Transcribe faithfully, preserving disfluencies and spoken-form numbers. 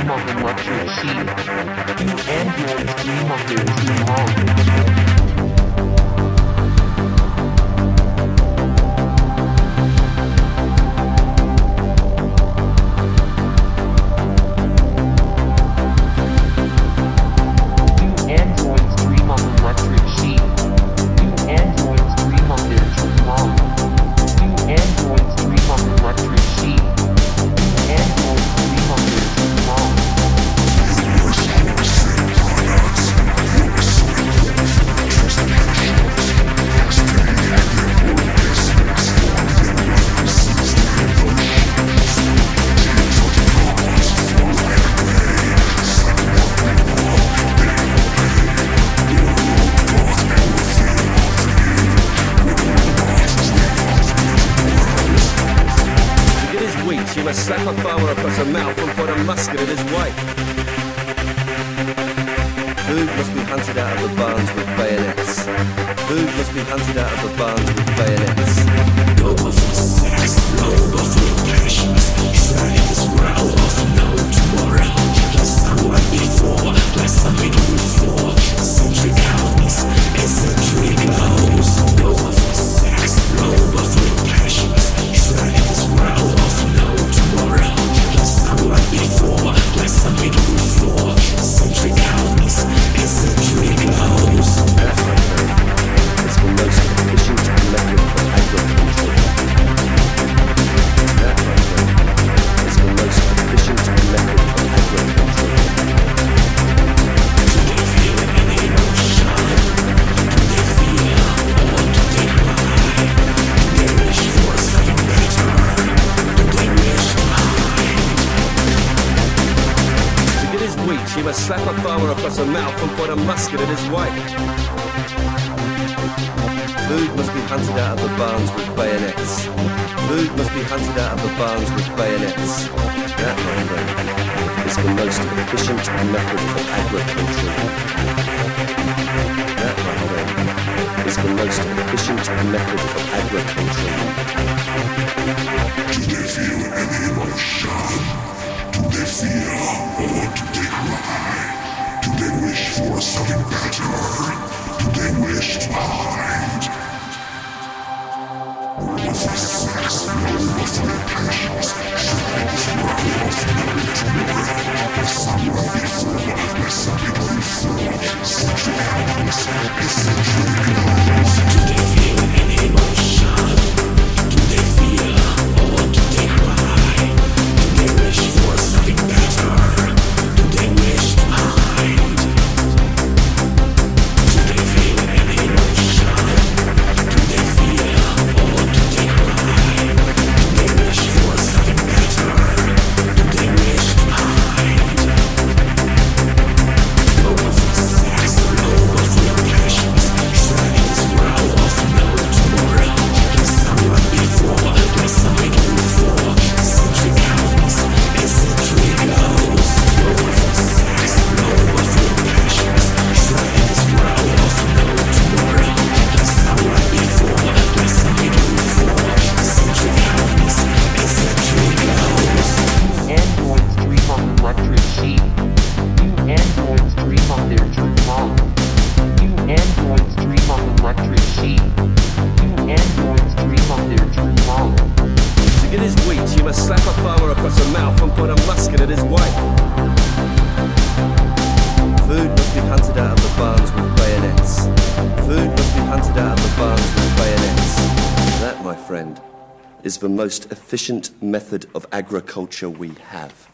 dream of electric sheep. Do androids dream of their true longing? He must slap a flower across her mouth and put a musket in his wife. Food must be hunted out of the barns with bayonets. Food must be hunted out of the barns with bayonets. No more for sex, no more for passions. Starting this world of no tomorrow. Like someone before, like something before. Century counts, and century goes. No more for sex, no more for passions. Starting this world of no tomorrow. Like someone before, like something before. Century counts, and century goes. That's my friend. It's the most efficient method of agriculture. That, my friend, is the most efficient method of agriculture. Do they feel any emotion? Do they feel or do they cry? Do they wish for something better? Do they wish to hide? To get his wheat, he must slap a flower across her mouth and put a musket in his wife. Food must be hunted out of the barns with bayonets. Food must be hunted out of the barns with bayonets. That, my friend, is the most efficient method of agriculture. That, my friend, is the most efficient method of agriculture. Do they feel any emotion? Do they feel or do they cry? Do they wish for something better? Do they wish to hide? No more for sex, no more for passions. Trying this world of no tomorrow. There's someone before, there's something before. Century counts, and century goes. Do they feel any emotion? Do they feel or do they cry? Do they wish for something better? Do they wish to hide? Do they feel any emotion? Do they feel or do they cry? Do they wish for something better? Do they wish to hide? No more for sex, no more for passions. Starting this world of no tomorrow. There's someone before, there's something before. Century counts, and century goes. No more for sex, no more for passions. Starting this world of no tomorrow. There's someone before, there's something before. Century counts, and century goes. Androids dream of electric sheep. Do androids dream of their true longing? Do androids dream of electric sheep? Do androids dream of their true longing? To get his wheat, he must slap a flower across her mouth and put a musket in his wife. Food must be hunted out of the barns with bayonets. Food must be hunted out of the barns with bayonets. That, my friend, is the most efficient method of agriculture we have.